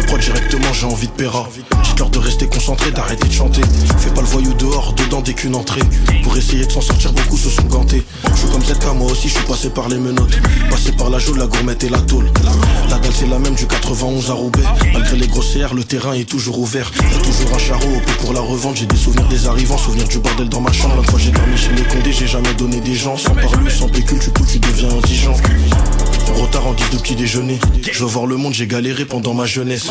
prod directement, j'ai envie de péra. Dites-leur de rester concentré, d'arrêter de chanter. Fais pas le voyou dehors, dedans dès qu'une entrée. Pour essayer de s'en sortir, beaucoup se sont gantés. Je suis comme ZK, moi aussi, je suis passé par les menottes. Passé par la jaune, la gourmette et la tôle. La dalle c'est la même du 91 à Roubaix. Malgré les grosses CR, le terrain est toujours ouvert. Y'a toujours un charreau au pour la revente. J'ai des souvenirs des arrivants, souvenirs du bordel dans ma chambre. La fois j'ai dormi chez les Condés, j'ai jamais donné des gens. Sans parler, sans pécule, du coup tu deviens indigent. En retard en guise de petit déjeuner. Je veux voir le monde, j'ai galéré pendant ma jeunesse.